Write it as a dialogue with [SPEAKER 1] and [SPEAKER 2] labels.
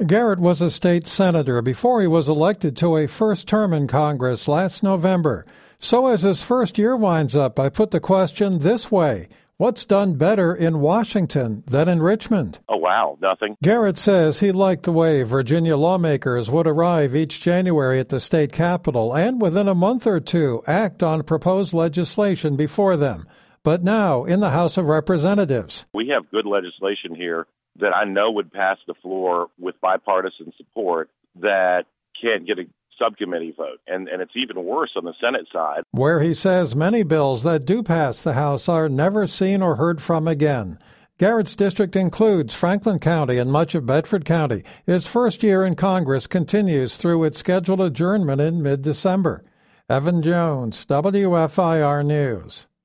[SPEAKER 1] Garrett was a state senator before he was elected to a first term in Congress last November. So as his first year winds up, I put the question this way. What's done better in Washington than in Richmond?
[SPEAKER 2] Oh, wow, nothing.
[SPEAKER 1] Garrett says he liked the way Virginia lawmakers would arrive each January at the state capitol and within a month or two act on proposed legislation before them. But now in the House of Representatives.
[SPEAKER 2] We have good legislation here that I know would pass the floor with bipartisan support that can't get a subcommittee vote. And it's even worse on the Senate side,
[SPEAKER 1] where he says many bills that do pass the House are never seen or heard from again. Garrett's district includes Franklin County and much of Bedford County. His first year in Congress continues through its scheduled adjournment in mid-December. Evan Jones, WFIR News.